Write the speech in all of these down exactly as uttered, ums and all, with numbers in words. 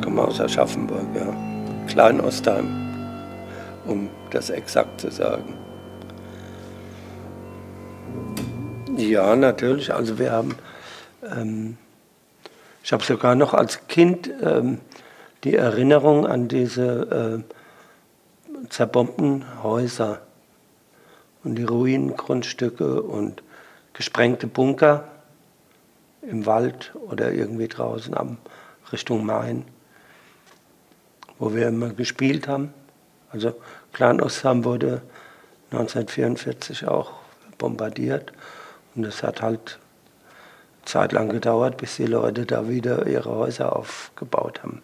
komme aus Aschaffenburg, ja. Klein-Ostheim, um das exakt zu sagen. Ja, natürlich. Also wir haben, ähm, ich habe sogar noch als Kind ähm, die Erinnerung an diese äh, zerbombten Häuser und die Ruinengrundstücke und gesprengte Bunker im Wald oder irgendwie draußen am Richtung Main, wo wir immer gespielt haben. Also Klein-Ostheim wurde neunzehnhundertvierundvierzig auch bombardiert und es hat halt zeitlang gedauert, bis die Leute da wieder ihre Häuser aufgebaut haben.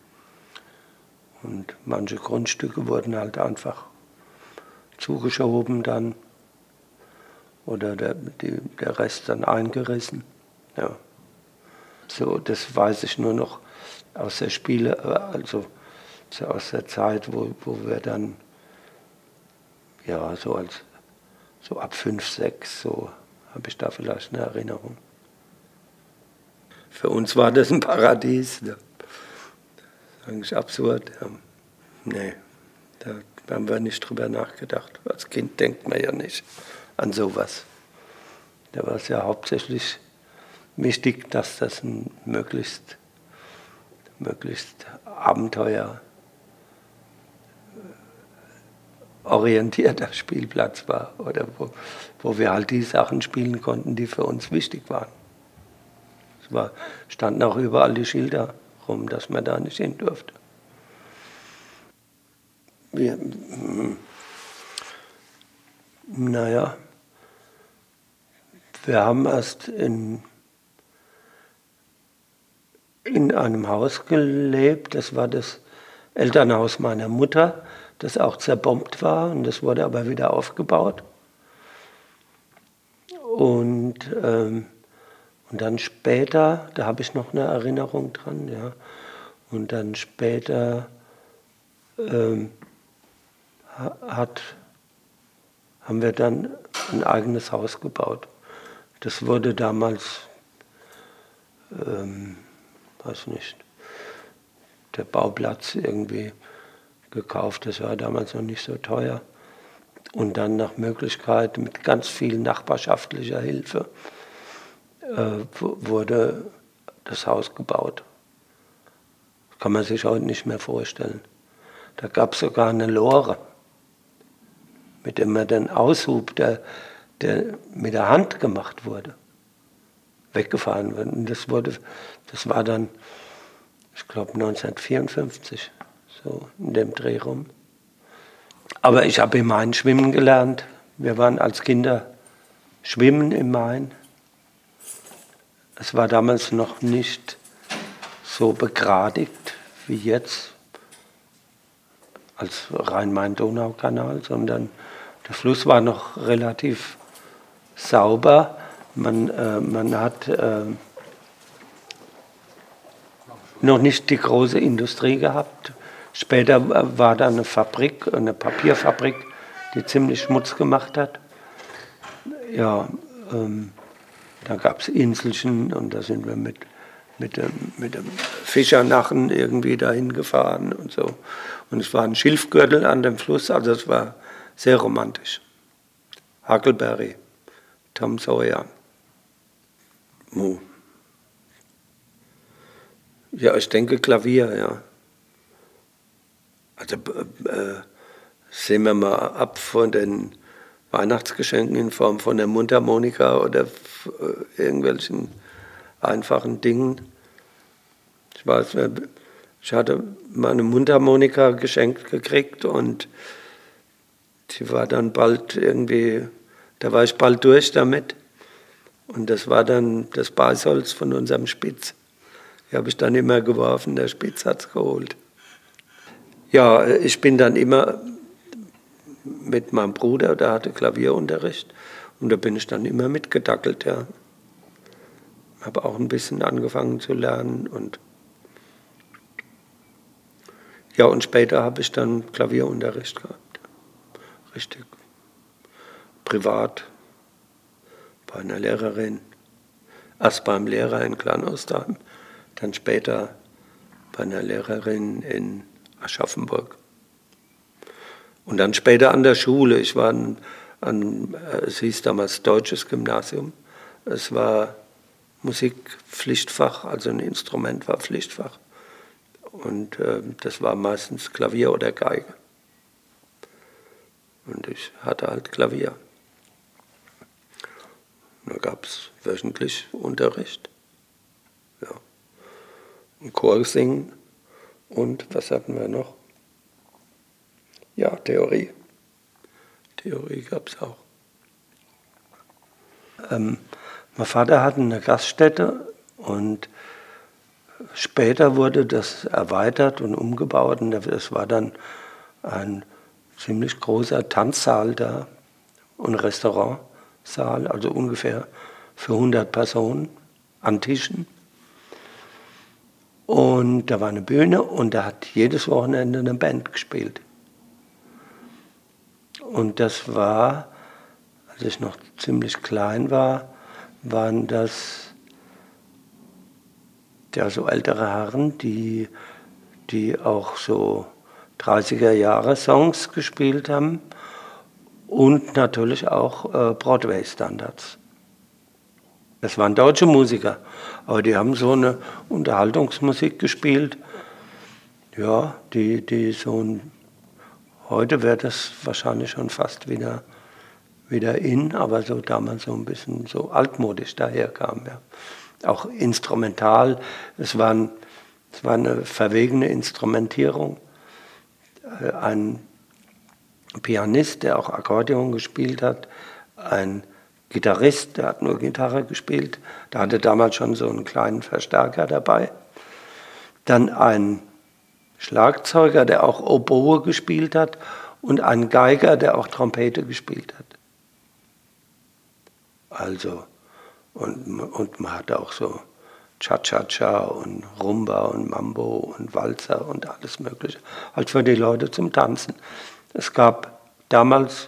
Und manche Grundstücke wurden halt einfach zugeschoben dann oder der, die, der Rest dann eingerissen. Ja. So, das weiß ich nur noch aus der Spiele, also so aus der Zeit, wo, wo wir dann, ja, so als so ab fünf, sechs, so habe ich da vielleicht eine Erinnerung. Für uns war das ein Paradies. Das ist eigentlich absurd. Ja. Nee, da haben wir nicht drüber nachgedacht. Als Kind denkt man ja nicht an sowas. Da war es ja hauptsächlich wichtig, dass das ein möglichst, möglichst abenteuerorientierter Spielplatz war. Oder wo, wo wir halt die Sachen spielen konnten, die für uns wichtig waren. Es war, standen auch überall die Schilder rum, dass man da nicht hin durfte. Wir, naja, wir haben erst in, in einem Haus gelebt, das war das Elternhaus meiner Mutter, das auch zerbombt war und das wurde aber wieder aufgebaut. Und, ähm, und dann später, da habe ich noch eine Erinnerung dran, ja, und dann später ähm, hat, haben wir dann ein eigenes Haus gebaut. Das wurde damals, ähm, weiß nicht, der Bauplatz irgendwie gekauft. Das war damals noch nicht so teuer. Und dann nach Möglichkeit mit ganz viel nachbarschaftlicher Hilfe äh, wurde das Haus gebaut. Das kann man sich heute nicht mehr vorstellen. Da gab es sogar eine Lore, mit dem man den Aushub, der, der mit der Hand gemacht wurde, weggefahren wurde. Und das, wurde, das war dann, ich glaube, neunzehnhundertvierundfünfzig, so in dem Dreh rum. Aber ich habe im Main schwimmen gelernt. Wir waren als Kinder schwimmen im Main. Es war damals noch nicht so begradigt wie jetzt als Rhein-Main-Donau-Kanal, sondern der Fluss war noch relativ sauber. Man, äh, man hat äh, noch nicht die große Industrie gehabt. Später war da eine Fabrik, eine Papierfabrik, die ziemlich Schmutz gemacht hat. Ja, ähm, da gab es Inselchen und da sind wir mit, mit, dem, mit dem Fischernachen irgendwie dahin gefahren und so. Und es war ein Schilfgürtel an dem Fluss, also es war sehr romantisch. Huckleberry, Tom Sawyer. Oh. Ja, ich denke Klavier, ja. Also äh, sehen wir mal ab von den Weihnachtsgeschenken in Form von der Mundharmonika oder äh, irgendwelchen einfachen Dingen. Ich weiß, ich hatte mal eine Mundharmonika geschenkt gekriegt und die war dann bald irgendwie, da war ich bald durch damit. Und das war dann das Beißholz von unserem Spitz. Die habe ich dann immer geworfen, der Spitz hat es geholt. Ja, ich bin dann immer mit meinem Bruder, der hatte Klavierunterricht und da bin ich dann immer mitgedackelt, ja. Habe auch ein bisschen angefangen zu lernen und ja, und später habe ich dann Klavierunterricht gehabt. Richtig. Privat, bei einer Lehrerin, erst beim Lehrer in Klein-Ostheim, dann später bei einer Lehrerin in Aschaffenburg. Und dann später an der Schule. Ich war an, an es hieß damals Deutsches Gymnasium. Es war Musikpflichtfach, also ein Instrument war Pflichtfach. Und äh, das war meistens Klavier oder Geige. Und ich hatte halt Klavier. Da gab es wöchentlich Unterricht. Ja. Ein Chor singen. Und was hatten wir noch? Ja, Theorie. Theorie gab es auch. Ähm, mein Vater hatte eine Gaststätte und später wurde das erweitert und umgebaut. Und das war dann ein ziemlich großer Tanzsaal da und Restaurantsaal, also ungefähr für hundert Personen an Tischen. Und da war eine Bühne und da hat jedes Wochenende eine Band gespielt. Und das war, als ich noch ziemlich klein war, waren das ja so ältere Herren, die, die auch so dreißiger-Jahre-Songs gespielt haben und natürlich auch äh, Broadway-Standards. Das waren deutsche Musiker, aber die haben so eine Unterhaltungsmusik gespielt, ja, die, die so ein heute wäre das wahrscheinlich schon fast wieder, wieder in, aber so damals so ein bisschen so altmodisch daherkam. Ja. Auch instrumental, es, waren, es war eine verwegene Instrumentierung. Ein Pianist, der auch Akkordeon gespielt hat, ein Gitarrist, der hat nur Gitarre gespielt, der hatte damals schon so einen kleinen Verstärker dabei. Dann ein Schlagzeuger, der auch Oboe gespielt hat und ein Geiger, der auch Trompete gespielt hat. Also, und, und man hatte auch so Cha-Cha-Cha und Rumba und Mambo und Walzer und alles Mögliche. Halt für die Leute zum Tanzen. Es gab damals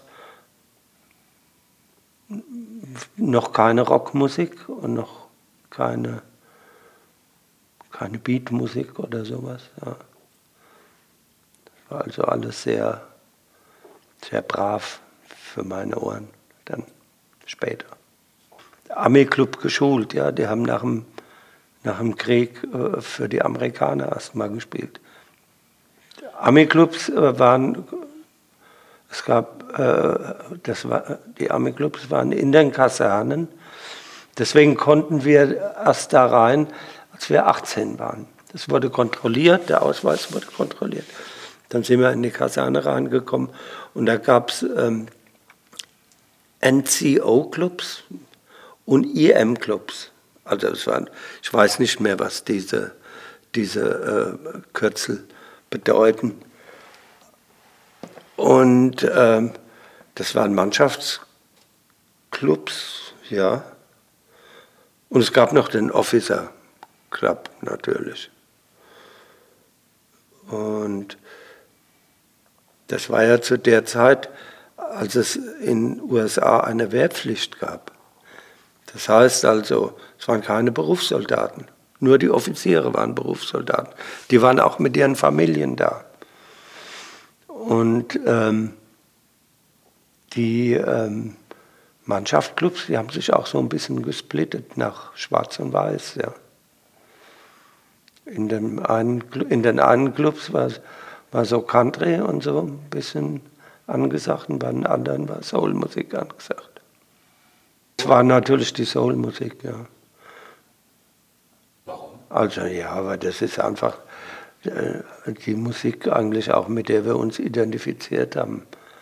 noch keine Rockmusik und noch keine, keine Beatmusik oder sowas. Ja. War also alles sehr, sehr brav für meine Ohren, dann später. Ami-Club geschult, ja, die haben nach dem, nach dem Krieg äh, für die Amerikaner erstmal gespielt. Ami-Clubs äh, waren, es gab, äh, das war, die Ami-Clubs waren in den Kasernen, deswegen konnten wir erst da rein, als wir achtzehn waren. Das wurde kontrolliert, der Ausweis wurde kontrolliert. Dann sind wir in die Kaserne reingekommen und da gab es ähm, N C O-Clubs und I M-Clubs. Also es waren, ich weiß nicht mehr, was diese, diese äh, Kürzel bedeuten. Und ähm, das waren Mannschaftsclubs, ja. Und es gab noch den Officer Club natürlich. Und das war ja zu der Zeit, als es in den U S A eine Wehrpflicht gab. Das heißt also, es waren keine Berufssoldaten. Nur die Offiziere waren Berufssoldaten. Die waren auch mit ihren Familien da. Und ähm, die ähm, Mannschaftsclubs, die haben sich auch so ein bisschen gesplittet nach Schwarz und Weiß. Ja. In, den einen, in den einen Clubs war, war so Country und so ein bisschen angesagt und bei den anderen war Soulmusik angesagt. Es war natürlich die Soulmusik, ja. Warum? Also ja, aber das ist einfach äh, die Musik eigentlich auch, mit der wir uns identifiziert haben.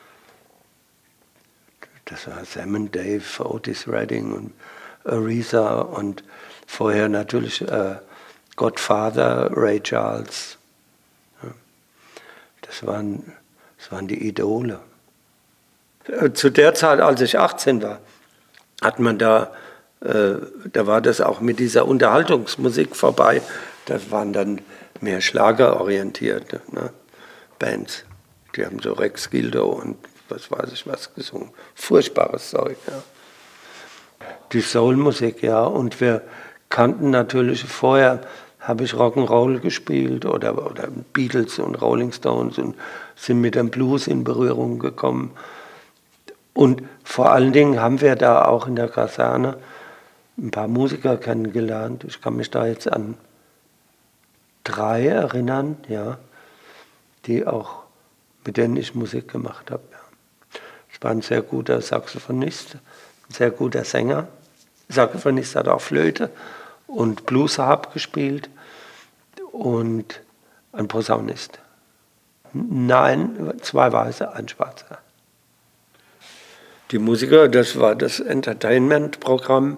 Das war Sam and Dave, Otis Redding und Aretha und vorher natürlich äh, Godfather, Ray Charles. Ja. Das waren, das waren die Idole. Zu der Zeit, als ich achtzehn war, hat man da, äh, da war das auch mit dieser Unterhaltungsmusik vorbei. Das waren dann mehr schlagerorientierte, ne, Bands. Die haben so Rex Gildo und was weiß ich was gesungen. Furchtbares Zeug, ja. Die Soulmusik, ja. Und wir kannten natürlich, vorher habe ich Rock'n'Roll gespielt oder, oder Beatles und Rolling Stones und sind mit dem Blues in Berührung gekommen. Und vor allen Dingen haben wir da auch in der Kaserne ein paar Musiker kennengelernt. Ich kann mich da jetzt an drei erinnern, ja, die auch, mit denen ich Musik gemacht habe. Ja. Ich war ein sehr guter Saxophonist, ein sehr guter Sänger. Saxophonist hat auch Flöte und Bluesharp gespielt und ein Posaunist. Nein, zwei Weiße, ein Schwarzer. Die Musiker, das war das Entertainment-Programm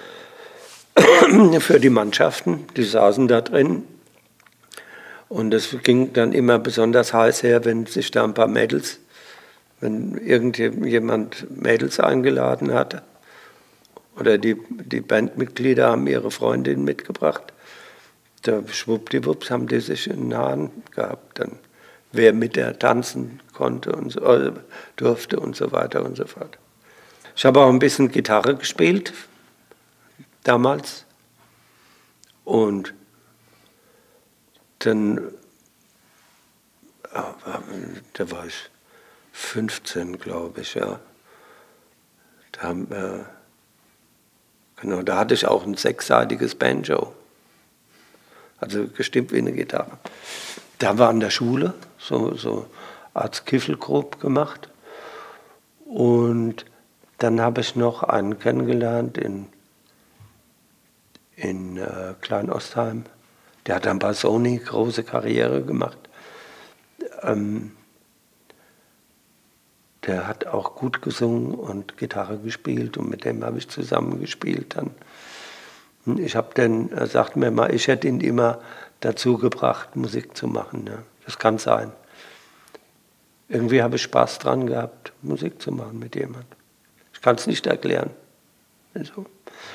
für die Mannschaften, die saßen da drin. Und das ging dann immer besonders heiß her, wenn sich da ein paar Mädels, wenn irgendjemand Mädels eingeladen hatte. Oder die, die Bandmitglieder haben ihre Freundin mitgebracht. Da schwuppdiwupps haben die sich in den Haaren gehabt. Dann, wer mit der tanzen konnte und so, äh, durfte und so weiter und so fort. Ich habe auch ein bisschen Gitarre gespielt, damals. Und dann, da war ich fünfzehn, glaube ich, ja. Da, haben wir, genau, da hatte ich auch ein sechsseitiges Banjo. Also gestimmt wie eine Gitarre. Da haben wir an der Schule so, so Art Kiffelgrub gemacht. Und dann habe ich noch einen kennengelernt in, in äh, Klein-Ostheim. Der hat dann bei Sony große Karriere gemacht. Ähm, der hat auch gut gesungen und Gitarre gespielt und mit dem habe ich zusammen gespielt dann. Ich habe den, er sagt mir mal, ich hätte ihn immer dazu gebracht, Musik zu machen. Ja. Das kann sein. Irgendwie habe ich Spaß dran gehabt, Musik zu machen mit jemandem. Ich kann es nicht erklären. Also.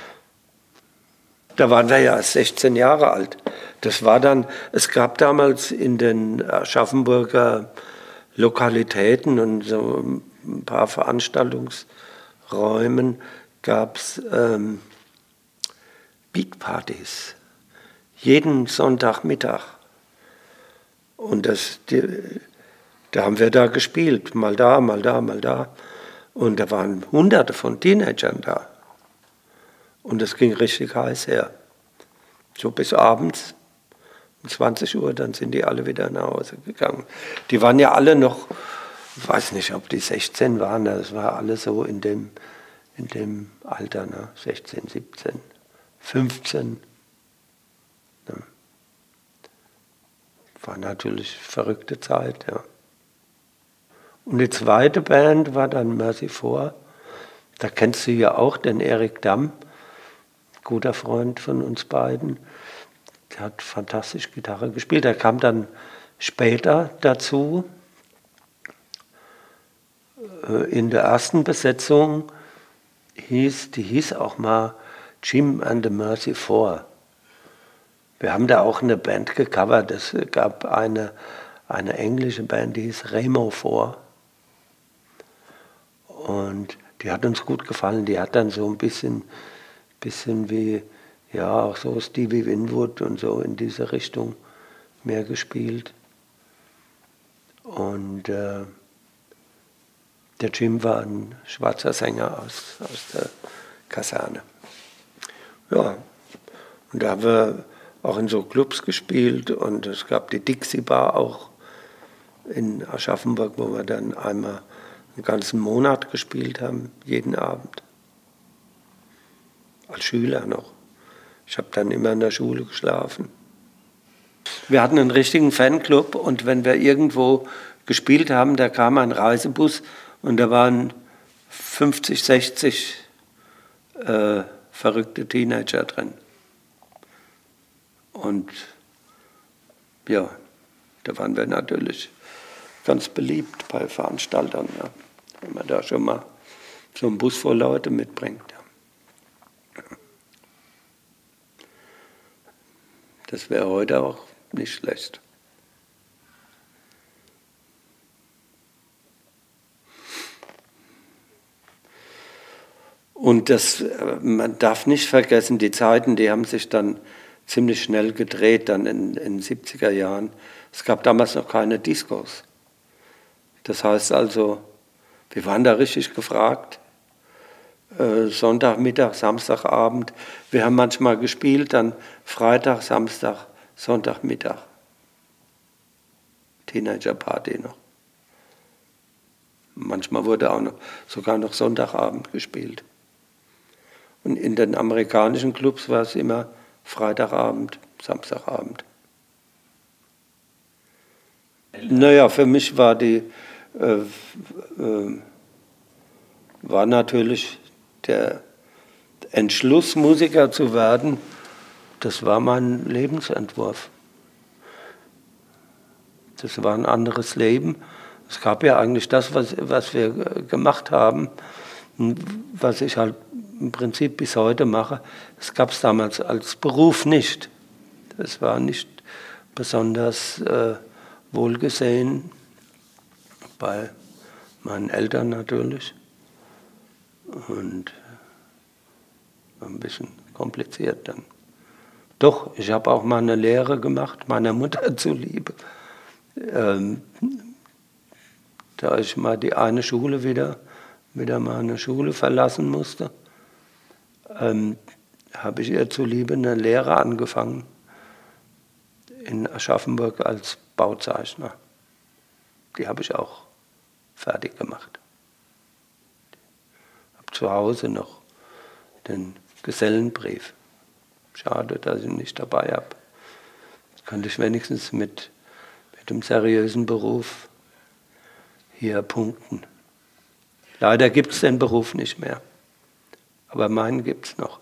Da waren wir ja erst sechzehn Jahre alt. Das war dann, es gab damals in den Aschaffenburger Lokalitäten und so ein paar Veranstaltungsräumen gab es ähm, Beatpartys. Jeden Sonntagmittag. Und das, die, da haben wir da gespielt. Mal da, mal da, mal da. Und da waren hunderte von Teenagern da. Und es ging richtig heiß her. So bis abends, um zwanzig Uhr, dann sind die alle wieder nach Hause gegangen. Die waren ja alle noch, ich weiß nicht, ob die sechzehn waren, das war alles so in dem, in dem Alter, ne? sechzehn, siebzehn, fünfzehn. Ne? War natürlich verrückte Zeit, ja. Und die zweite Band war dann Mercy Four. Da kennst du ja auch den Erik Damm, guter Freund von uns beiden. Der hat fantastisch Gitarre gespielt. Der kam dann später dazu. In der ersten Besetzung hieß, die hieß auch mal Jim and the Mercy Four. Wir haben da auch eine Band gecovert. Es gab eine, eine englische Band, die hieß Remo Four. Und die hat uns gut gefallen. Die hat dann so ein bisschen, bisschen wie, ja, auch so Stevie Winwood und so in diese Richtung mehr gespielt. Und äh, der Jim war ein schwarzer Sänger aus, aus der Kaserne. Ja, und da haben wir auch in so Clubs gespielt und es gab die Dixie Bar auch in Aschaffenburg, wo wir dann einmal einen ganzen Monat gespielt haben, jeden Abend. Als Schüler noch. Ich habe dann immer in der Schule geschlafen. Wir hatten einen richtigen Fanclub und wenn wir irgendwo gespielt haben, da kam ein Reisebus und da waren fünfzig, sechzig äh, verrückte Teenager drin. Und ja, da waren wir natürlich ganz beliebt bei Veranstaltern, ja, wenn man da schon mal so einen Bus voll Leute mitbringt. Ja. Das wäre heute auch nicht schlecht. Und das, man darf nicht vergessen, die Zeiten, die haben sich dann ziemlich schnell gedreht, dann in den siebziger Jahren. Es gab damals noch keine Discos. Das heißt also, wir waren da richtig gefragt. Äh, Sonntagmittag, Samstagabend. Wir haben manchmal gespielt, dann Freitag, Samstag, Sonntagmittag. Teenagerparty noch. Manchmal wurde auch noch, sogar noch Sonntagabend gespielt. Und in den amerikanischen Clubs war es immer Freitagabend, Samstagabend. Naja, für mich war die äh, äh, war natürlich der Entschluss, Musiker zu werden, das war mein Lebensentwurf. Das war ein anderes Leben. Es gab ja eigentlich das, was, was wir gemacht haben, was ich halt im Prinzip bis heute mache. Das gab es damals als Beruf nicht. Das war nicht besonders äh, wohlgesehen, bei meinen Eltern natürlich. Und war ein bisschen kompliziert dann. Doch, ich habe auch mal eine Lehre gemacht, meiner Mutter zuliebe. Ähm, da ich mal die eine Schule wieder, wieder mal eine Schule verlassen musste, ähm, habe ich ihr zuliebe eine Lehre angefangen in Aschaffenburg als Bauzeichner. Die habe ich auch fertig gemacht. Ich habe zu Hause noch den Gesellenbrief. Schade, dass ich ihn nicht dabei habe. Könnte ich wenigstens mit, mit einem seriösen Beruf hier punkten. Leider gibt es den Beruf nicht mehr, aber meinen gibt es noch.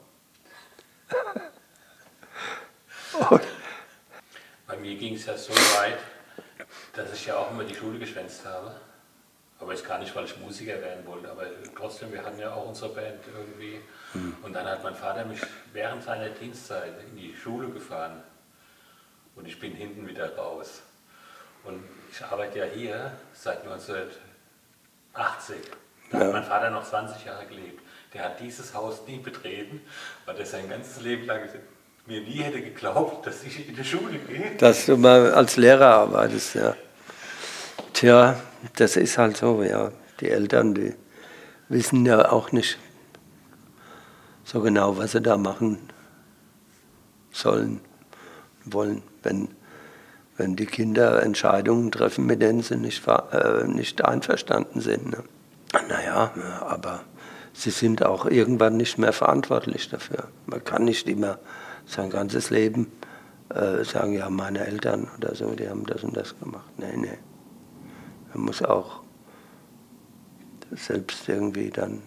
Bei mir ging es ja so weit, dass ich ja auch immer die Schule geschwänzt habe. Aber jetzt gar nicht, weil ich Musiker werden wollte, aber trotzdem, wir hatten ja auch unsere Band irgendwie. Mhm. Und dann hat mein Vater mich während seiner Dienstzeit in die Schule gefahren. Und ich bin hinten wieder raus. Und ich arbeite ja hier seit neunzehnhundertachtzig. Da ja. hat mein Vater noch zwanzig Jahre gelebt. Der hat dieses Haus nie betreten, weil er sein ganzes Leben lang mir nie hätte geglaubt, dass ich in die Schule gehe. Dass du mal als Lehrer arbeitest, ja. Tja, das ist halt so, ja. Die Eltern, die wissen ja auch nicht so genau, was sie da machen sollen, wollen, wenn, wenn die Kinder Entscheidungen treffen, mit denen sie nicht, äh, nicht einverstanden sind. Ne? Naja, aber sie sind auch irgendwann nicht mehr verantwortlich dafür. Man kann nicht immer sein ganzes Leben äh, sagen, ja, meine Eltern oder so, die haben das und das gemacht. Nee, nee. Man muss auch selbst irgendwie dann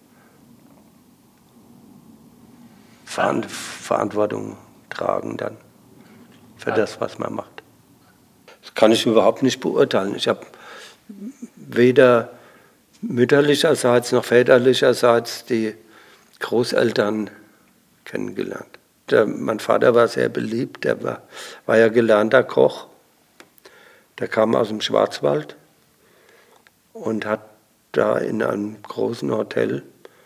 Verantwortung tragen dann für das, was man macht. Das kann ich überhaupt nicht beurteilen. Ich habe weder mütterlicherseits noch väterlicherseits die Großeltern kennengelernt. Der, mein Vater war sehr beliebt, der war, war ja gelernter Koch. Der kam aus dem Schwarzwald und hat da in einem großen Hotel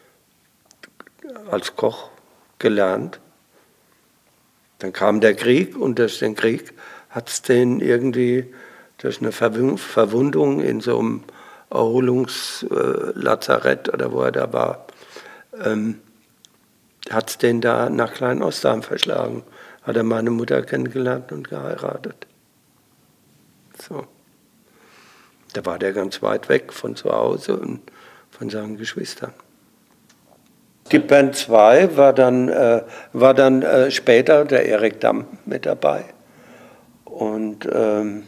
als Koch gelernt. Dann kam der Krieg und durch den Krieg hat es den irgendwie durch eine Verwundung in so einem Erholungslazarett oder wo er da war, ähm, hat es den da nach Kleinostheim verschlagen. Hat er meine Mutter kennengelernt und geheiratet. So. Da war der ganz weit weg von zu Hause und von seinen Geschwistern. Die Band zwei war dann, äh, war dann äh, später der Erik Damm mit dabei. Und, ähm,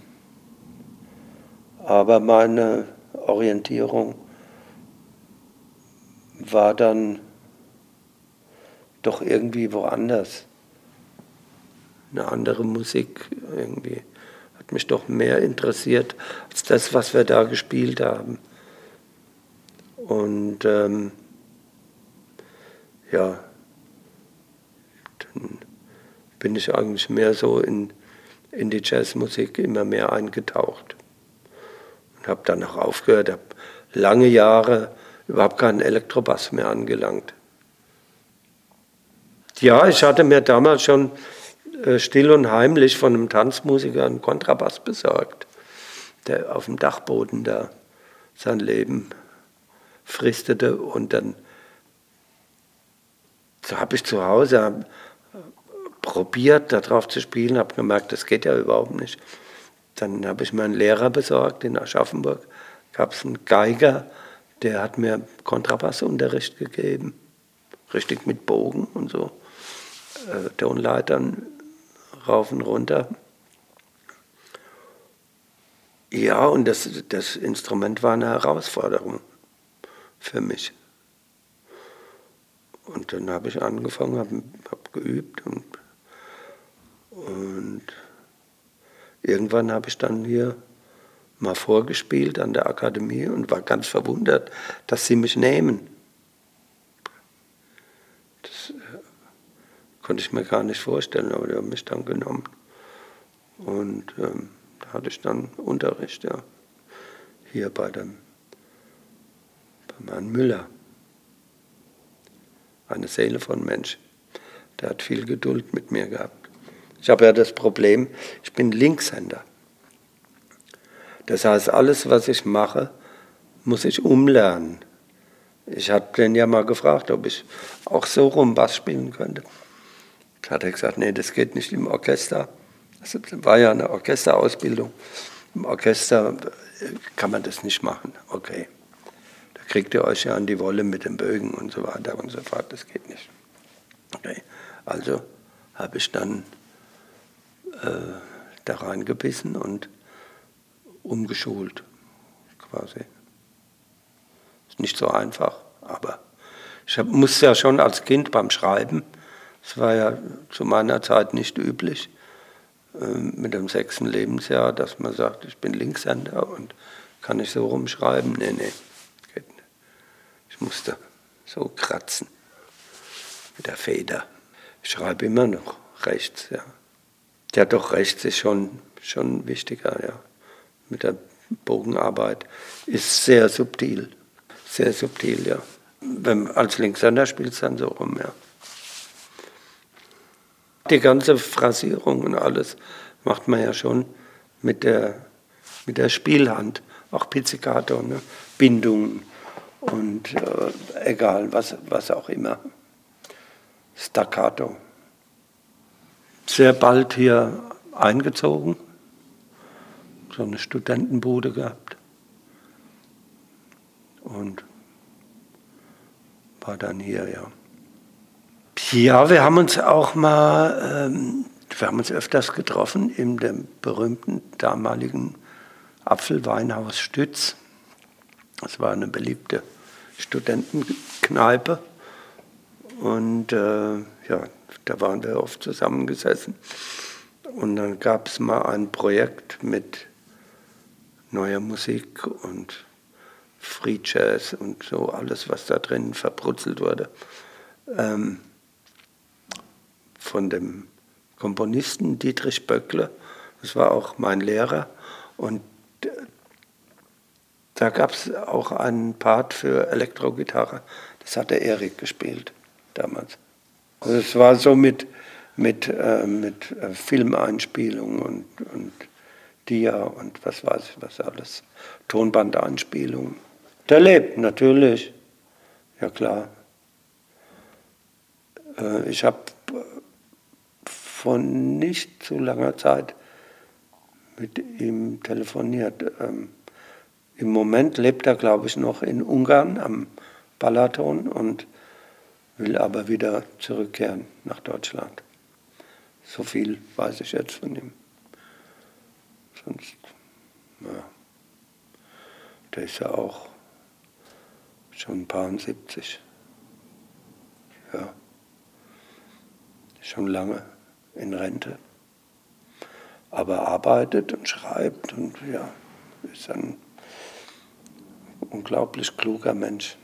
aber meine Orientierung war dann doch irgendwie woanders. Eine andere Musik irgendwie hat mich doch mehr interessiert als das, was wir da gespielt haben. Und ähm, ja, dann bin ich eigentlich mehr so in, in die Jazzmusik immer mehr eingetaucht. Und habe dann auch aufgehört, habe lange Jahre überhaupt keinen Elektrobass mehr angelangt. Ja, ich hatte mir damals schon äh, still und heimlich von einem Tanzmusiker einen Kontrabass besorgt, der auf dem Dachboden da sein Leben fristete. Und dann so habe ich zu Hause probiert, darauf zu spielen, habe gemerkt, das geht ja überhaupt nicht. Dann habe ich mir einen Lehrer besorgt in Aschaffenburg, gab es einen Geiger, der hat mir Kontrabassunterricht gegeben, richtig mit Bogen und so, äh, Tonleitern rauf und runter. Ja, und das, das Instrument war eine Herausforderung für mich. Und dann habe ich angefangen, habe hab geübt und, und irgendwann habe ich dann hier mal vorgespielt an der Akademie und war ganz verwundert, dass sie mich nehmen. Das äh, konnte ich mir gar nicht vorstellen, aber die haben mich dann genommen. Und ähm, da hatte ich dann Unterricht, ja, hier bei dem bei Herrn Müller. Eine Seele von Mensch. Der hat viel Geduld mit mir gehabt. Ich habe ja das Problem, ich bin Linkshänder. Das heißt, alles, was ich mache, muss ich umlernen. Ich habe den ja mal gefragt, ob ich auch so rum Bass spielen könnte. Da hat er gesagt, nee, das geht nicht im Orchester. Das war ja eine Orchesterausbildung. Im Orchester kann man das nicht machen. Okay. Da kriegt ihr euch ja an die Wolle mit den Bögen und so weiter und so fort. Das geht nicht. Okay. Also habe ich dann äh, da reingebissen und umgeschult, quasi. Ist nicht so einfach, aber ich hab, musste ja schon als Kind beim Schreiben, das war ja zu meiner Zeit nicht üblich, äh, mit dem sechsten Lebensjahr, dass man sagt, ich bin Linkshänder und kann ich so rumschreiben? Nee, nee, geht nicht. Ich musste so kratzen mit der Feder. Ich schreibe immer noch rechts, ja. Ja, doch, rechts ist schon, schon wichtiger, ja. Mit der Bogenarbeit ist sehr subtil, sehr subtil, ja. Wenn, als Linkshänder spielt es dann so rum, ja. Die ganze Phrasierung und alles macht man ja schon mit der, mit der Spielhand, auch Pizzicato, ne? Bindungen und äh, egal, was, was auch immer. Staccato. Sehr bald hier eingezogen, so eine Studentenbude gehabt und war dann hier, ja. Ja, wir haben uns auch mal, ähm, wir haben uns öfters getroffen in dem berühmten damaligen Apfelweinhaus Stütz. Das war eine beliebte Studentenkneipe und äh, ja, da waren wir oft zusammengesessen. Und dann gab es mal ein Projekt mit neuer Musik und Free Jazz und so alles, was da drin verbrutzelt wurde. Ähm, von dem Komponisten Dietrich Böckle, das war auch mein Lehrer. Und da gab es auch einen Part für Elektrogitarre, das hat der Erik gespielt damals. Also es war so mit, mit, äh, mit äh, Filmeinspielungen und, und Dia und was weiß ich, was alles, Tonbandeinspielungen. Der lebt natürlich, ja klar. Äh, ich habe von nicht zu langer Zeit mit ihm telefoniert. Ähm, Im Moment lebt er, glaube ich, noch in Ungarn am Balaton und will aber wieder zurückkehren nach Deutschland. So viel weiß ich jetzt von ihm. Sonst, ja, der ist ja auch schon ein paar siebzig. Ja, schon lange in Rente. Aber arbeitet und schreibt und ja, ist ein unglaublich kluger Mensch.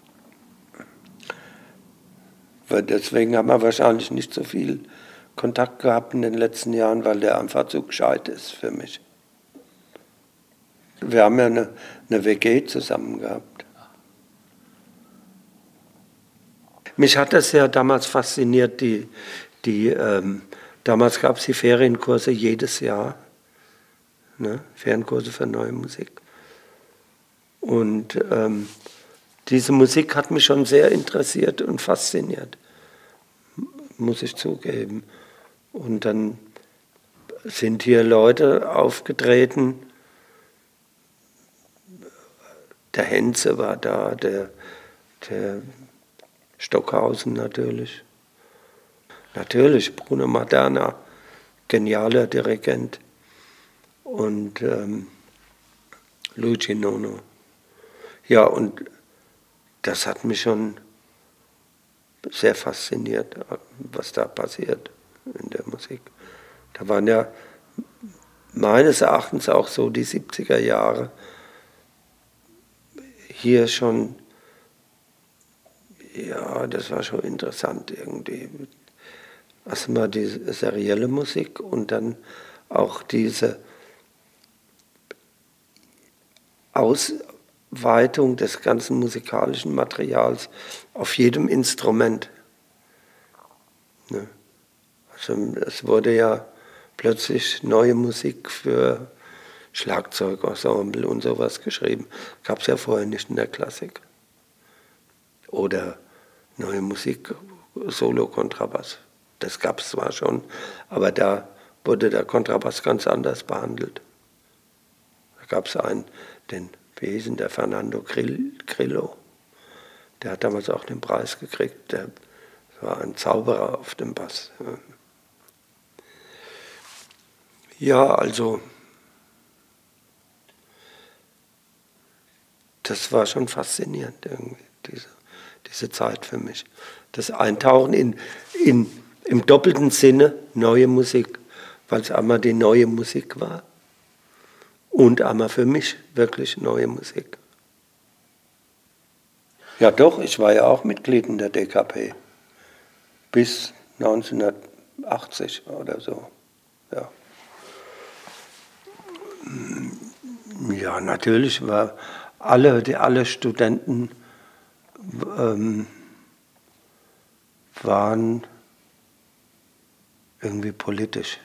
Weil deswegen haben wir wahrscheinlich nicht so viel Kontakt gehabt in den letzten Jahren, weil der einfach zu gescheit ist für mich. Wir haben ja eine, eine W G zusammen gehabt. Mich hat das ja damals fasziniert, die, die ähm, Damals gab es die Ferienkurse jedes Jahr, ne? Ferienkurse für neue Musik. Und ähm, diese Musik hat mich schon sehr interessiert und fasziniert, muss ich zugeben. Und dann sind hier Leute aufgetreten. Der Henze war da, der, der Stockhausen natürlich. Natürlich, Bruno Maderna, genialer Dirigent. Und ähm, Luigi Nono. Ja, und das hat mich schon sehr fasziniert, was da passiert in der Musik. Da waren ja meines Erachtens auch so die siebziger Jahre hier schon, ja, das war schon interessant irgendwie. Erstmal die serielle Musik und dann auch diese Ausweitung des ganzen musikalischen Materials auf jedem Instrument. Ne? Also es wurde ja plötzlich neue Musik für Schlagzeugensemble und sowas geschrieben. Gab es ja vorher nicht in der Klassik. Oder neue Musik, Solo-Kontrabass. Das gab es zwar schon, aber da wurde der Kontrabass ganz anders behandelt. Da gab es einen, den, wie hieß denn der, Fernando Grillo. Der hat damals auch den Preis gekriegt. Der war ein Zauberer auf dem Bass. Ja, also das war schon faszinierend, irgendwie, diese, diese Zeit für mich. Das Eintauchen in, in, im doppelten Sinne neue Musik, weil es einmal die neue Musik war und einmal für mich wirklich neue Musik. Ja doch, ich war ja auch Mitglied in der D K P bis neunzehnhundertachtzig oder so. Ja, ja natürlich war alle, die, alle Studenten ähm, waren irgendwie politisch.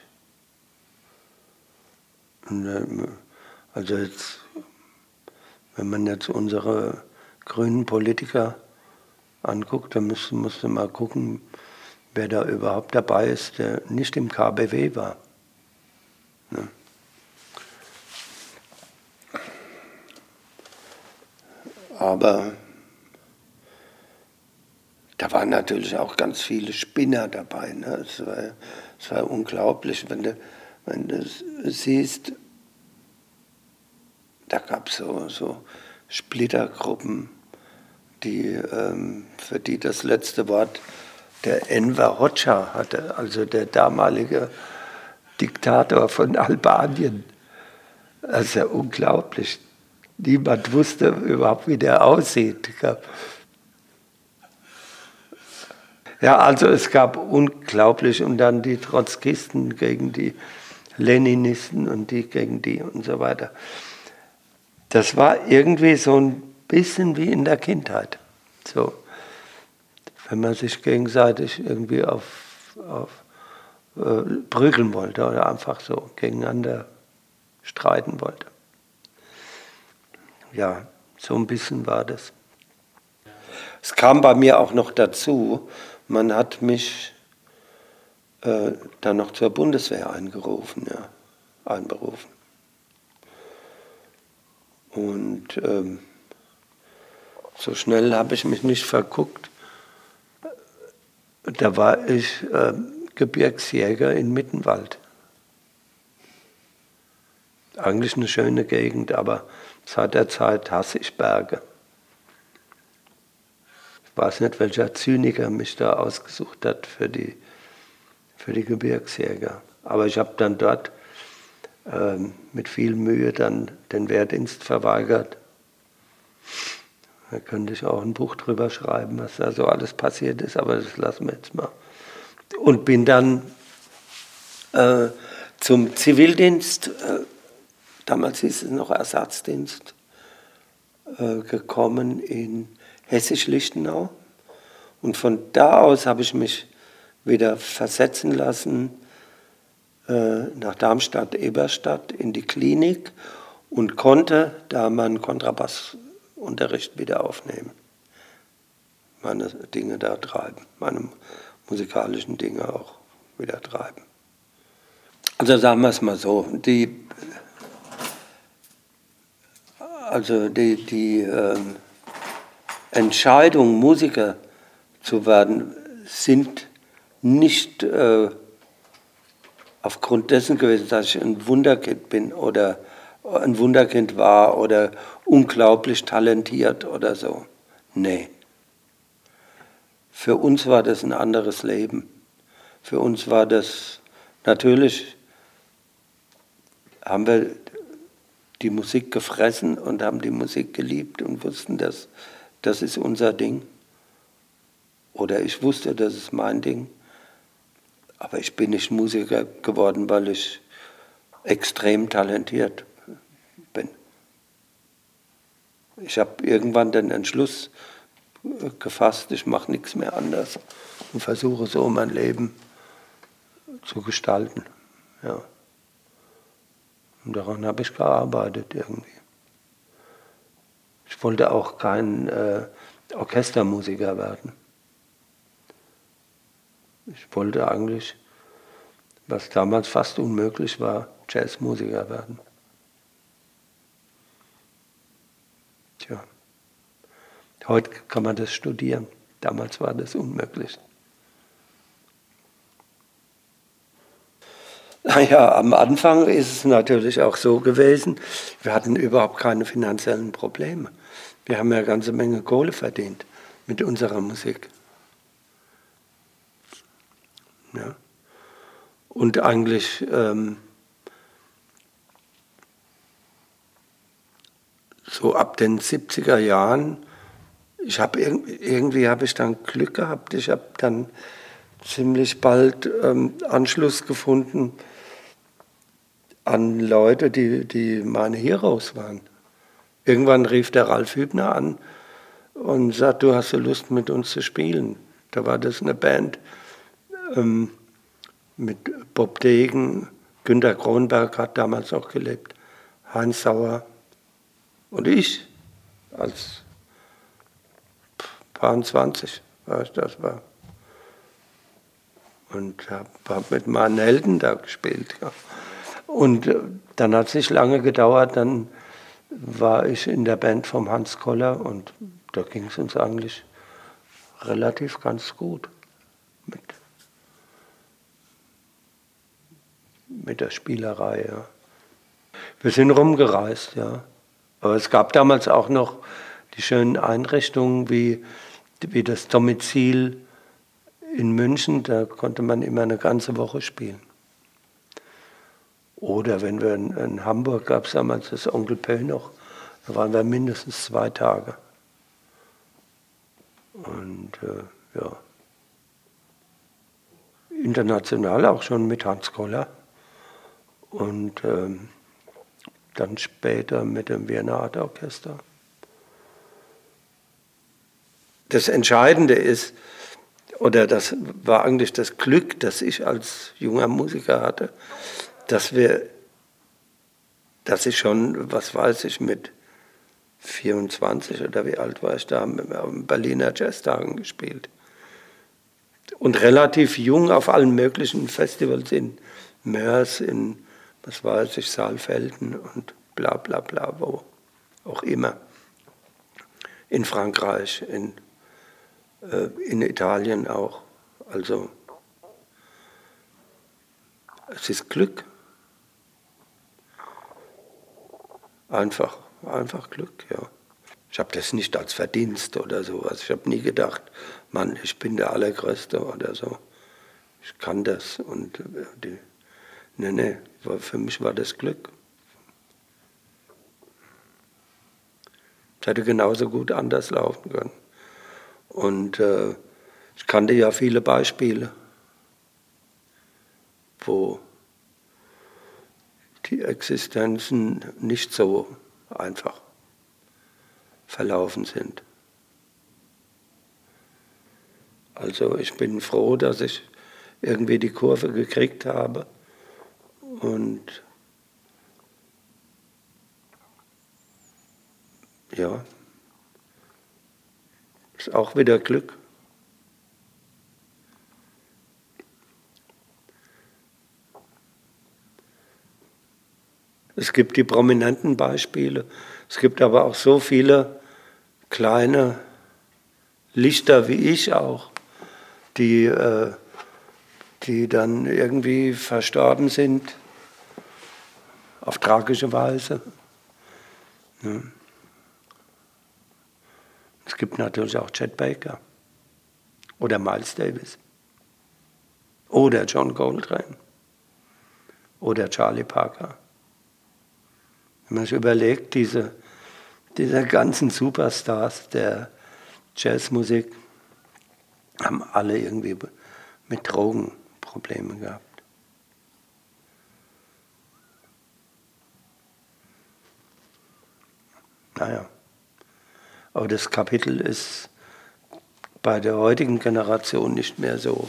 Und, äh, also jetzt, wenn man jetzt unsere grünen Politiker anguckt, dann musste man mal gucken, wer da überhaupt dabei ist, der nicht im K B W war. Ne? Aber da waren natürlich auch ganz viele Spinner dabei. Ne? Es war, es war unglaublich, wenn du, wenn du siehst, da gab es so, so Splittergruppen, die, ähm, für die das letzte Wort der Enver Hoxha hatte, also der damalige Diktator von Albanien. Das ist ja unglaublich. Niemand wusste überhaupt, wie der aussieht. Ja, also es gab unglaublich, und dann die Trotzkisten gegen die Leninisten und die gegen die und so weiter. Das war irgendwie so ein bisschen wie in der Kindheit. So, wenn man sich gegenseitig irgendwie auf, auf äh, prügeln wollte oder einfach so gegeneinander streiten wollte. Ja, so ein bisschen war das. Es kam bei mir auch noch dazu, man hat mich äh, dann noch zur Bundeswehr eingerufen, ja, einberufen. Und ähm, so schnell habe ich mich nicht verguckt. Da war ich äh, Gebirgsjäger in Mittenwald. Eigentlich eine schöne Gegend, aber seit der Zeit hasse ich Berge. Ich weiß nicht, welcher Zyniker mich da ausgesucht hat für die, für die Gebirgsjäger. Aber ich habe dann dort ähm, mit viel Mühe dann den Wehrdienst verweigert. Da könnte ich auch ein Buch drüber schreiben, was da so alles passiert ist, aber das lassen wir jetzt mal. Und bin dann äh, zum Zivildienst, äh, damals hieß es noch Ersatzdienst, äh, gekommen in Hessisch-Lichtenau. Und von da aus habe ich mich wieder versetzen lassen äh, nach Darmstadt-Eberstadt in die Klinik und konnte da meinen Kontrabassunterricht wieder aufnehmen. Meine Dinge da treiben, meine musikalischen Dinge auch wieder treiben. Also sagen wir es mal so, die, also die, die äh, Entscheidung, Musiker zu werden, sind nicht äh, aufgrund dessen gewesen, dass ich ein Wunderkind bin oder ein Wunderkind war oder unglaublich talentiert oder so. Nee. Für uns war das ein anderes Leben. Für uns war das, natürlich haben wir die Musik gefressen und haben die Musik geliebt und wussten, dass das ist unser Ding. Oder ich wusste, das ist mein Ding. Aber ich bin nicht Musiker geworden, weil ich extrem talentiert bin. Ich habe irgendwann den Entschluss gefasst, ich mache nichts mehr anders und versuche so mein Leben zu gestalten. Ja. Und daran habe ich gearbeitet irgendwie. Ich wollte auch kein äh, Orchestermusiker werden. Ich wollte eigentlich, was damals fast unmöglich war, Jazzmusiker werden. Tja. Heute kann man das studieren. Damals war das unmöglich. Naja, am Anfang ist es natürlich auch so gewesen, wir hatten überhaupt keine finanziellen Probleme. Wir haben ja eine ganze Menge Kohle verdient mit unserer Musik. Ja. Und eigentlich ähm, so ab den siebziger Jahren, ich habe irgendwie habe ich dann Glück gehabt. Ich habe dann ziemlich bald ähm, Anschluss gefunden an Leute, die, die meine Heroes waren. Irgendwann rief der Ralf Hübner an und sagt, du hast du Lust mit uns zu spielen. Da war das eine Band ähm, mit Bob Degen, Günter Kronberg hat damals noch gelebt, Heinz Sauer und ich als paar zwanzig war ich das war. Und habe hab mit meinen Helden da gespielt. Ja. Und äh, dann hat es nicht lange gedauert, dann war ich in der Band vom Hans Koller und da ging es uns eigentlich relativ ganz gut mit, mit der Spielerei. Ja. Wir sind rumgereist, ja. Aber es gab damals auch noch die schönen Einrichtungen wie, wie das Domizil in München, da konnte man immer eine ganze Woche spielen. Oder wenn wir in, in Hamburg, gab es damals das Onkel Pö noch, da waren wir mindestens zwei Tage. Und äh, ja, international auch schon mit Hans Koller und ähm, dann später mit dem Wiener Art Orchester. Das Entscheidende ist, oder das war eigentlich das Glück, das ich als junger Musiker hatte, dass wir, dass ich schon, was weiß ich, mit vierundzwanzig oder wie alt war ich da, am Berliner Jazztagen gespielt. Und relativ jung auf allen möglichen Festivals in Mörs, in, was weiß ich, Saalfelden und bla bla bla, wo auch immer. In Frankreich, in, äh, in Italien auch. Also es ist Glück. Einfach, einfach Glück, ja. Ich habe das nicht als Verdienst oder sowas. Ich habe nie gedacht, Mann, ich bin der Allergrößte oder so. Ich kann das. Und äh, die, nee, nee, für mich war das Glück. Es hätte genauso gut anders laufen können. Und äh, ich kannte ja viele Beispiele, wo die Existenzen nicht so einfach verlaufen sind. Also ich bin froh, dass ich irgendwie die Kurve gekriegt habe Und ja, ist auch wieder Glück. Es gibt die prominenten Beispiele, es gibt aber auch so viele kleine Lichter wie ich auch, die, äh, die dann irgendwie verstorben sind, auf tragische Weise. Ja. Es gibt natürlich auch Chet Baker oder Miles Davis oder John Coltrane oder Charlie Parker. Wenn man sich überlegt, diese, diese ganzen Superstars der Jazzmusik haben alle irgendwie mit Drogen Probleme gehabt. Naja, aber das Kapitel ist bei der heutigen Generation nicht mehr so,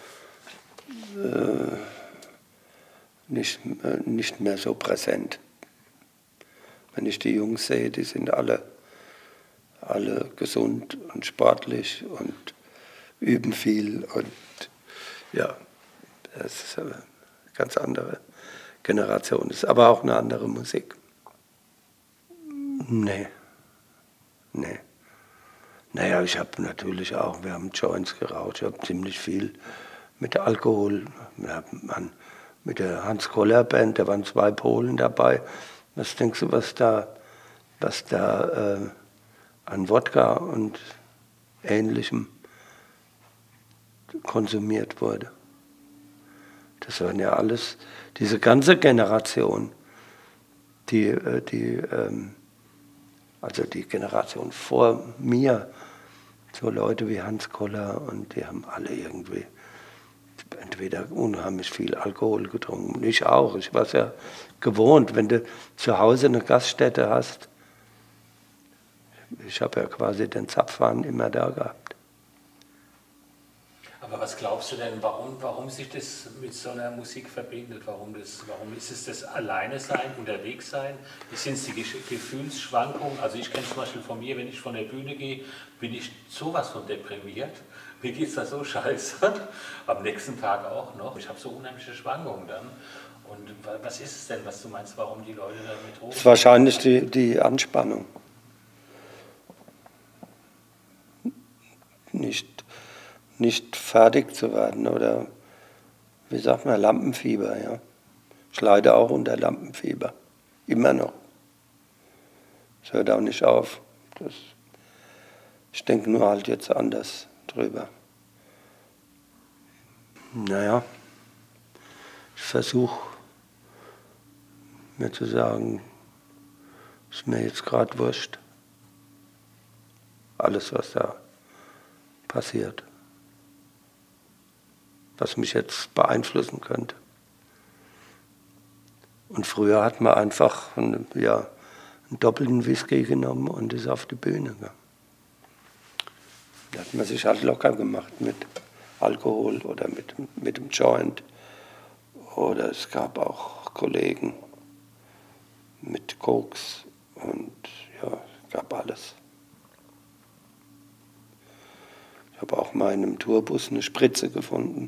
äh, nicht, äh, nicht mehr so präsent. Wenn ich die Jungs sehe, die sind alle, alle gesund und sportlich und üben viel. Und ja, das ist eine ganz andere Generation. Das ist aber auch eine andere Musik. Nee. Nee. Naja, ich habe natürlich auch, wir haben Joints geraucht, ich habe ziemlich viel mit Alkohol. Ja, man, mit der Hans-Koller-Band, da waren zwei Polen dabei. Was denkst du, was da, was da äh, an Wodka und Ähnlichem konsumiert wurde? Das waren ja alles, diese ganze Generation, die, die ähm, also die Generation vor mir, so Leute wie Hans Koller, und die haben alle irgendwie entweder unheimlich viel Alkohol getrunken. Ich auch. Ich war es ja gewohnt, wenn du zu Hause eine Gaststätte hast. Ich habe ja quasi den Zapfhahn immer da gehabt. Aber was glaubst du denn, warum, warum sich das mit so einer Musik verbindet? Warum, das, warum ist es das Alleine sein, unterwegs sein? Sind es die Gefühlsschwankungen? Also ich kenne zum Beispiel von mir, wenn ich von der Bühne gehe, bin ich sowas von deprimiert. Mir geht es da so scheiße. Am nächsten Tag auch noch. Ich habe so unheimliche Schwankungen dann. Und was ist es denn, was du meinst, warum die Leute damit hoch? Das ist wahrscheinlich die, die Anspannung. Nicht, nicht fertig zu werden oder, wie sagt man, Lampenfieber. Ja. Ich leide auch unter Lampenfieber. Immer noch. Es hört auch nicht auf. Das, ich denke nur halt jetzt anders drüber. Naja, ich versuche mir zu sagen, ist mir jetzt gerade wurscht. Alles, was da passiert, was mich jetzt beeinflussen könnte. Und früher hat man einfach einen, ja, einen doppelten Whisky genommen und ist auf die Bühne gegangen. Da hat man sich halt locker gemacht mit Alkohol oder mit, mit dem Joint. Oder es gab auch Kollegen mit Koks und ja, es gab alles. Ich habe auch mal in einem Tourbus eine Spritze gefunden.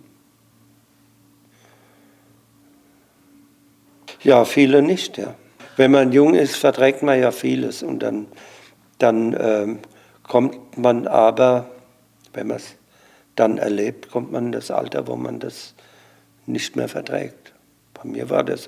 Ja, viele nicht, ja. Wenn man jung ist, verträgt man ja vieles und dann, dann ähm, kommt man aber, wenn man es dann erlebt, kommt man in das Alter, wo man das nicht mehr verträgt. Bei mir war das so.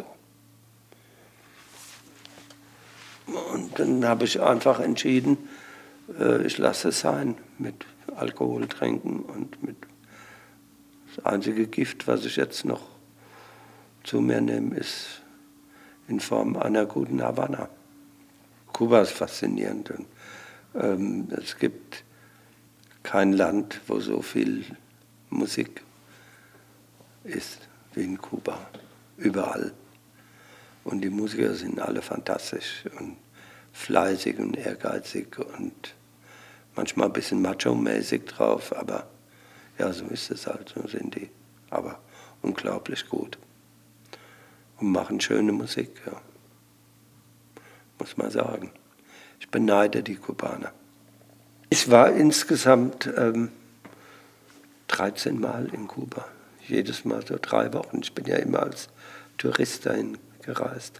Und dann habe ich einfach entschieden, äh, ich lasse es sein mit Alkohol trinken und mit das einzige Gift, was ich jetzt noch zu mir nehme, ist in Form einer guten Havanna. Kuba ist faszinierend. Und, ähm, es gibt kein Land, wo so viel Musik ist wie in Kuba. Überall. Und die Musiker sind alle fantastisch und fleißig und ehrgeizig und manchmal ein bisschen macho-mäßig drauf, aber ja, so ist es halt, so sind die. Aber unglaublich gut. und machen schöne Musik, ja. Muss man sagen. Ich beneide die Kubaner. Ich war insgesamt ähm, dreizehn Mal in Kuba. Jedes Mal so drei Wochen. Ich bin ja immer als Tourist dahin gereist.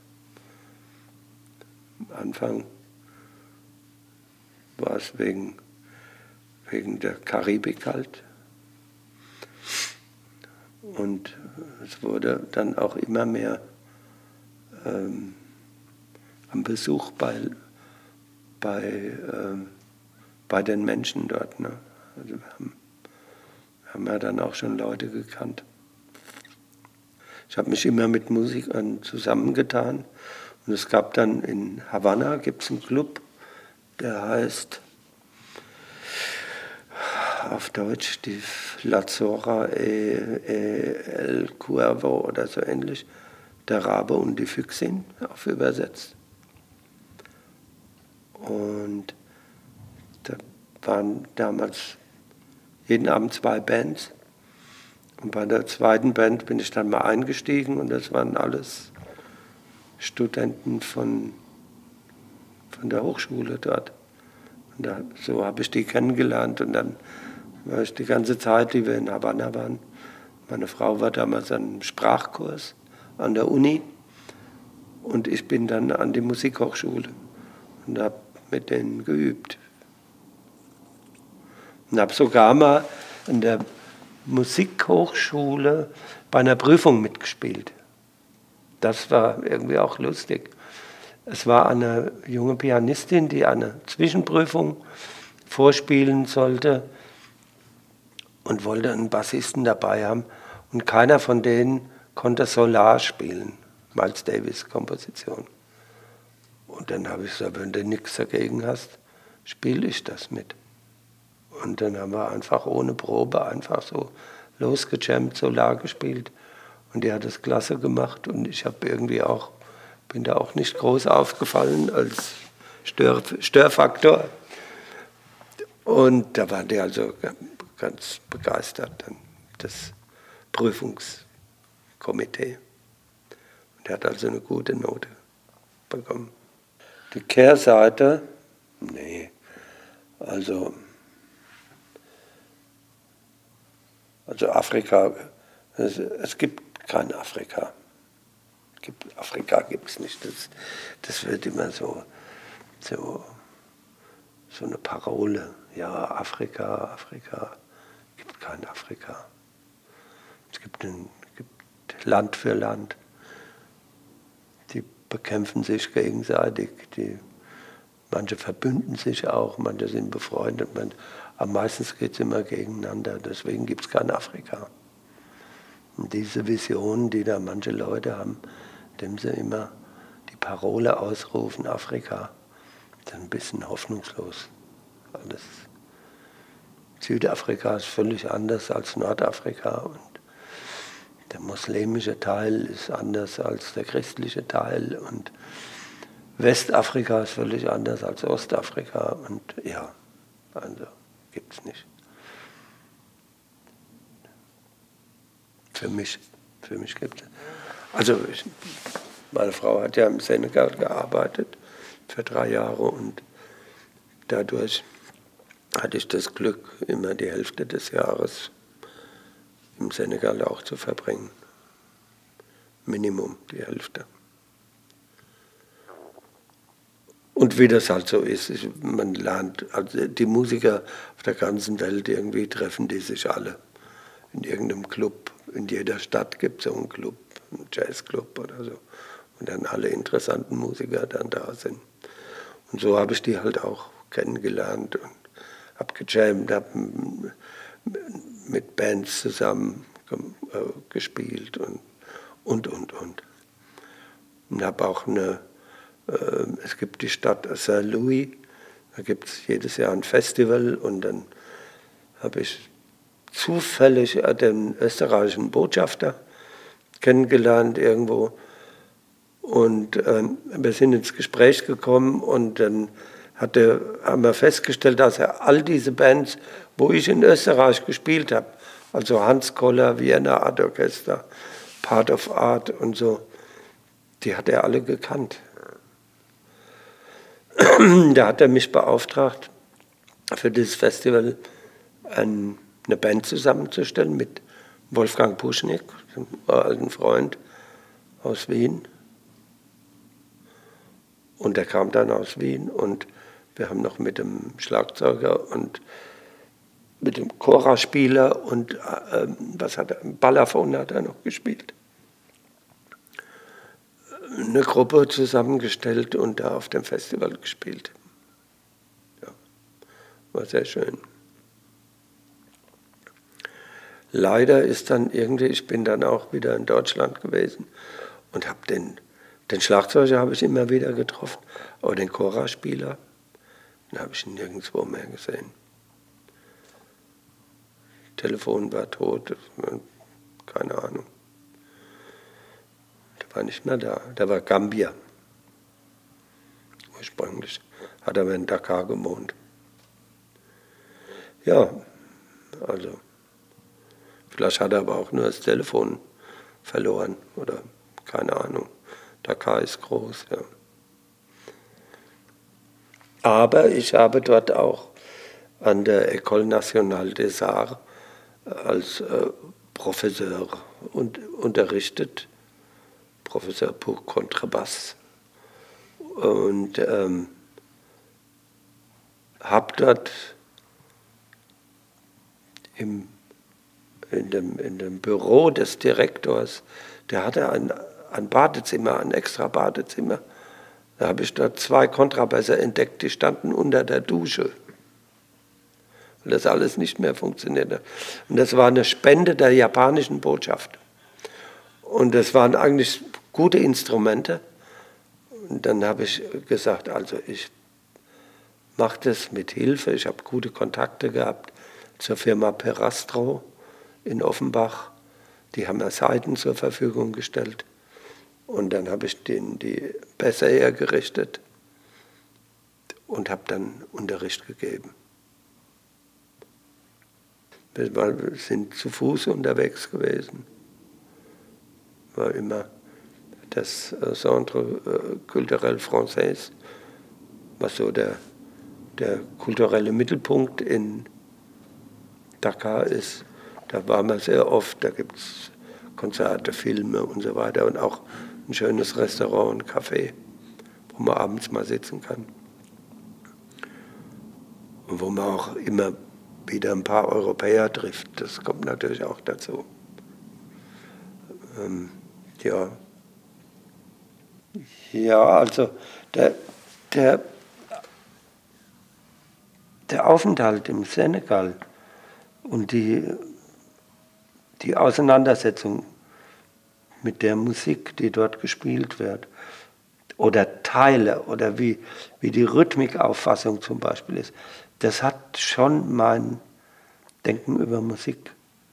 Am Anfang war es wegen, wegen der Karibik halt. Und es wurde dann auch immer mehr ähm, am Besuch bei, bei, ähm, bei den Menschen dort. Ne? Also wir haben, wir haben ja dann auch schon Leute gekannt. Ich habe mich immer mit Musikern zusammengetan. Und es gab dann in Havanna gibt's einen Club, der heißt auf Deutsch die La Zorra e, e El Cuervo oder so ähnlich, der Rabe und die Füchsin, auf übersetzt. Und da waren damals jeden Abend zwei Bands. Und bei der zweiten Band bin ich dann mal eingestiegen und das waren alles Studenten von, von der Hochschule dort. Und da, so habe ich die kennengelernt und dann war ich die ganze Zeit, die wir in Havanna waren. Meine Frau war damals an einem Sprachkurs an der Uni und ich bin dann an die Musikhochschule und habe mit denen geübt. Und habe sogar mal an der Musikhochschule bei einer Prüfung mitgespielt. Das war irgendwie auch lustig. Es war eine junge Pianistin, die eine Zwischenprüfung vorspielen sollte und wollte einen Bassisten dabei haben. Und keiner von denen konnte Solar spielen, Miles Davis Komposition. Und dann habe ich gesagt, wenn du nichts dagegen hast, spiele ich das mit. Und dann haben wir einfach ohne Probe einfach so losgejammt, Solar gespielt. Und die hat es klasse gemacht und ich habe irgendwie auch, bin da auch nicht groß aufgefallen als Stör, Störfaktor. Und da war der also ganz begeistert, dann das Prüfungskomitee. Und er hat also eine gute Note bekommen. Die Kehrseite, nee, also, also Afrika, es, es gibt kein Afrika. Gibt, Afrika gibt es nicht. Das, das wird immer so, so, so eine Parole. Ja, Afrika, Afrika. Es gibt kein Afrika. Es gibt, ein, gibt Land für Land. Die bekämpfen sich gegenseitig. Die, manche verbünden sich auch, manche sind befreundet. Man, aber meistens geht es immer gegeneinander. Deswegen gibt es kein Afrika. Und diese Vision, die da manche Leute haben, indem sie immer die Parole ausrufen, Afrika, ist ein bisschen hoffnungslos. Alles. Südafrika ist völlig anders als Nordafrika und der muslimische Teil ist anders als der christliche Teil und Westafrika ist völlig anders als Ostafrika und ja, also gibt es nicht. Für mich, für mich gibt es. Also ich, meine Frau hat ja im Senegal gearbeitet für drei Jahre und dadurch hatte ich das Glück, immer die Hälfte des Jahres im Senegal auch zu verbringen. Minimum die Hälfte. Und wie das halt so ist, ich, man lernt, also die Musiker auf der ganzen Welt irgendwie treffen die sich alle in irgendeinem Club. In jeder Stadt gibt es so einen Club, einen Jazzclub oder so. Und dann alle interessanten Musiker dann da sind. Und so habe ich die halt auch kennengelernt und habe gejammt, habe mit Bands zusammen äh, gespielt und, und, und, und. Und habe auch eine, äh, es gibt die Stadt Saint-Louis, da gibt es jedes Jahr ein Festival und dann habe ich zufällig den österreichischen Botschafter kennengelernt irgendwo und ähm, wir sind ins Gespräch gekommen und dann hatte, haben wir festgestellt, dass er all diese Bands, wo ich in Österreich gespielt habe, also Hans Koller, Vienna Art Orchester, Part of Art und so, die hat er alle gekannt. Da hat er mich beauftragt, für dieses Festival ein, eine Band zusammenzustellen mit Wolfgang Puschnik, einem alten Freund aus Wien. Und der kam dann aus Wien und wir haben noch mit dem Schlagzeuger und mit dem Chora-Spieler und äh, was hat er, Balafon hat er noch gespielt. Eine Gruppe zusammengestellt und da auf dem Festival gespielt. Ja, war sehr schön. Leider ist dann irgendwie, ich bin dann auch wieder in Deutschland gewesen und habe den, den Schlagzeuger habe ich immer wieder getroffen, aber den Chora-Spieler, den habe ich nirgendwo mehr gesehen. Telefon war tot, keine Ahnung. Der war nicht mehr da, der war Gambier. Ursprünglich hat er in Dakar gewohnt. Ja, also, vielleicht hat er aber auch nur das Telefon verloren oder keine Ahnung. Dakar ist groß, ja. Aber ich habe dort auch an der École Nationale des Arts als äh, Professor und, unterrichtet, Professor pour Contrebass. Und ähm, habe dort im, in, dem, in dem Büro des Direktors, der hatte ein, ein Badezimmer, ein extra Badezimmer. Da habe ich dort zwei Kontrabässe entdeckt, die standen unter der Dusche. Und das alles nicht mehr funktionierte. Und das war eine Spende der japanischen Botschaft. Und das waren eigentlich gute Instrumente. Und dann habe ich gesagt, also ich mache das mit Hilfe. Ich habe gute Kontakte gehabt zur Firma Perastro in Offenbach. Die haben mir Saiten zur Verfügung gestellt. Und dann habe ich denen die Bässe hergerichtet und habe dann Unterricht gegeben. Wir sind zu Fuß unterwegs gewesen. War immer das Centre Culturel Français, was so der, der kulturelle Mittelpunkt in Dakar ist. Da waren wir sehr oft, da gibt es Konzerte, Filme und so weiter und auch ein schönes Restaurant, ein Café, wo man abends mal sitzen kann. Und wo man auch immer wieder ein paar Europäer trifft, das kommt natürlich auch dazu. Ähm, ja. Ja, also der, der, der Aufenthalt im Senegal und die, die Auseinandersetzung mit der Musik, die dort gespielt wird, oder Teile, oder wie, wie die Rhythmikauffassung zum Beispiel ist, das hat schon mein Denken über Musik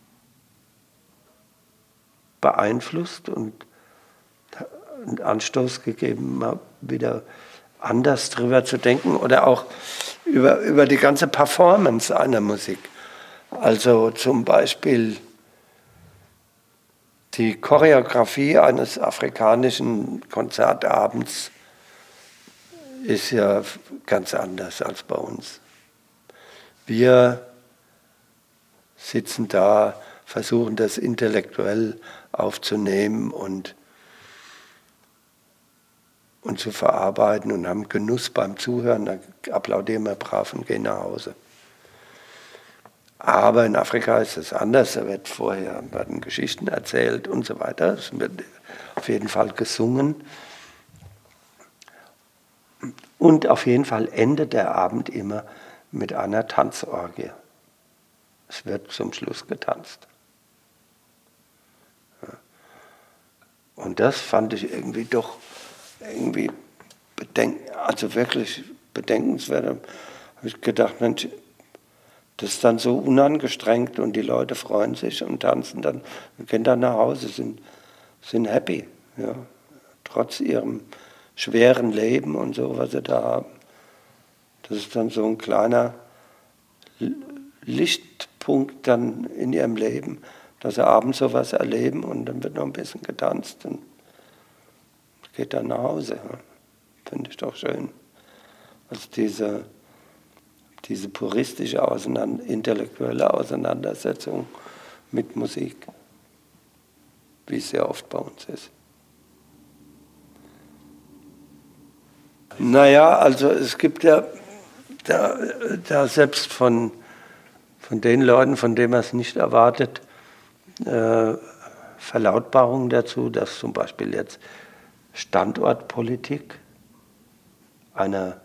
beeinflusst und einen Anstoß gegeben, mal wieder anders drüber zu denken oder auch über, über die ganze Performance einer Musik. Also zum Beispiel die Choreografie eines afrikanischen Konzertabends ist ja ganz anders als bei uns. Wir sitzen da, versuchen das intellektuell aufzunehmen und, und zu verarbeiten und haben Genuss beim Zuhören, dann applaudieren wir brav und gehen nach Hause. Aber in Afrika ist es anders, da wird vorher werden Geschichten erzählt und so weiter. Es wird auf jeden Fall gesungen. Und auf jeden Fall endet der Abend immer mit einer Tanzorgie. Es wird zum Schluss getanzt. Und das fand ich irgendwie doch irgendwie bedenk also wirklich bedenkenswert. Da habe ich gedacht, Mensch, das ist dann so unangestrengt und die Leute freuen sich und tanzen dann und gehen dann nach Hause, sind, sind happy, ja, trotz ihrem schweren Leben und so, was sie da haben. Das ist dann so ein kleiner Lichtpunkt dann in ihrem Leben, dass sie abends sowas erleben und dann wird noch ein bisschen getanzt. Und geht dann nach Hause. Ja. Finde ich doch schön. Also diese, diese puristische Auseinander, intellektuelle Auseinandersetzung mit Musik, wie es sehr oft bei uns ist. Naja, also es gibt ja da, da selbst von, von den Leuten, von denen man es nicht erwartet, äh, Verlautbarungen dazu, dass zum Beispiel jetzt Standortpolitik einer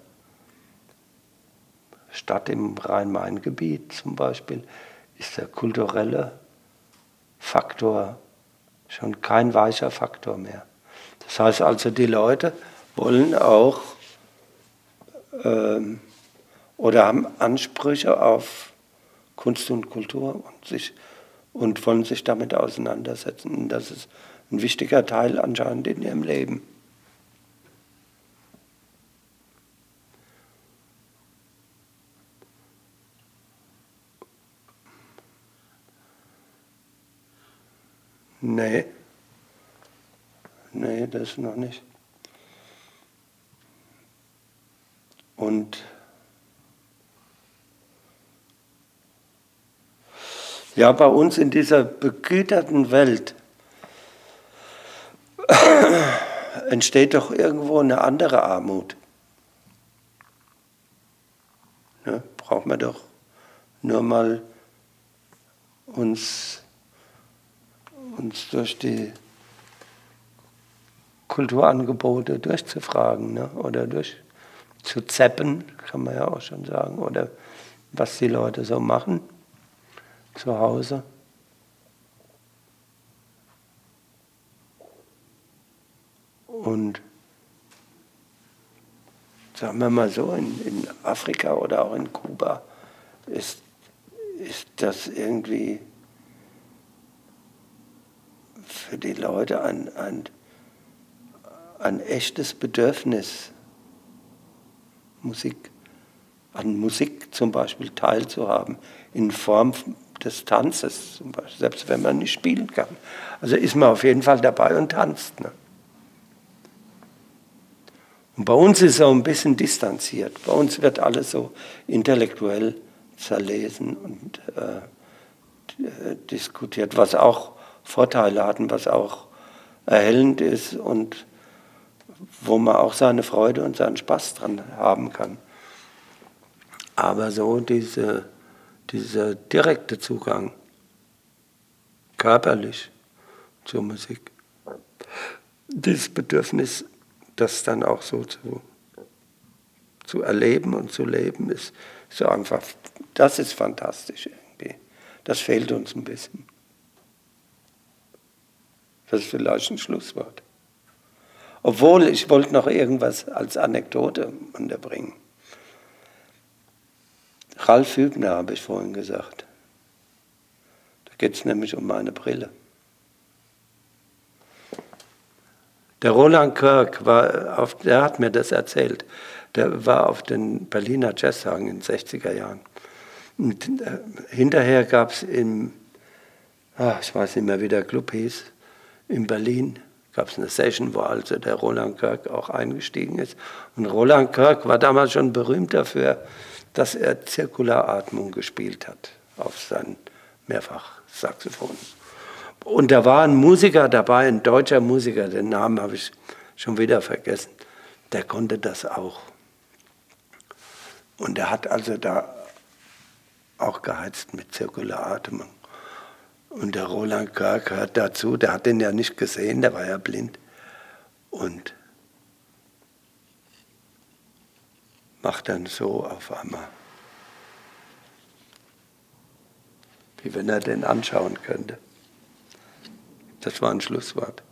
Stadt im Rhein-Main-Gebiet zum Beispiel ist der kulturelle Faktor schon kein weicher Faktor mehr. Das heißt also, die Leute wollen auch ähm, oder haben Ansprüche auf Kunst und Kultur und, sich, und wollen sich damit auseinandersetzen. Und das ist ein wichtiger Teil anscheinend in ihrem Leben. Nee. Nee, das noch nicht. Und ja, bei uns in dieser begüterten Welt entsteht doch irgendwo eine andere Armut. Ne? Braucht man doch nur mal uns, uns durch die Kulturangebote durchzufragen, ne? Oder durch zu zappen, kann man ja auch schon sagen, oder was die Leute so machen zu Hause. Und sagen wir mal so, in, in Afrika oder auch in Kuba ist, ist das irgendwie für die Leute ein, ein, ein echtes Bedürfnis, Musik, an Musik zum Beispiel teilzuhaben, in Form des Tanzes, zum Beispiel, selbst wenn man nicht spielen kann. Also ist man auf jeden Fall dabei und tanzt. Ne? Und bei uns ist es auch ein bisschen distanziert. Bei uns wird alles so intellektuell zerlesen und äh, diskutiert, was auch Vorteile hat und was auch erhellend ist und wo man auch seine Freude und seinen Spaß dran haben kann. Aber so diese, dieser direkte Zugang, körperlich zur Musik, dieses Bedürfnis, das dann auch so zu, zu erleben und zu leben, ist so einfach, das ist fantastisch irgendwie. Das fehlt uns ein bisschen. Das ist vielleicht ein Schlusswort. Obwohl, ich wollte noch irgendwas als Anekdote unterbringen. Ralf Hübner habe ich vorhin gesagt. Da geht es nämlich um meine Brille. Der Roland Kirk, war auf, der hat mir das erzählt. Der war auf den Berliner Jazztagen in den sechziger Jahren. Und äh, hinterher gab es im, ach, ich weiß nicht mehr, wie der Club hieß, in Berlin gab es eine Session, wo also der Roland Kirk auch eingestiegen ist. Und Roland Kirk war damals schon berühmt dafür, dass er Zirkularatmung gespielt hat auf sein Mehrfachsaxophon. Und da war ein Musiker dabei, ein deutscher Musiker, den Namen habe ich schon wieder vergessen, der konnte das auch. Und er hat also da auch geheizt mit Zirkularatmung. Und der Roland Kirk hört dazu, der hat den ja nicht gesehen, der war ja blind. Und macht dann so auf einmal, wie wenn er den anschauen könnte. Das war ein Schlusswort.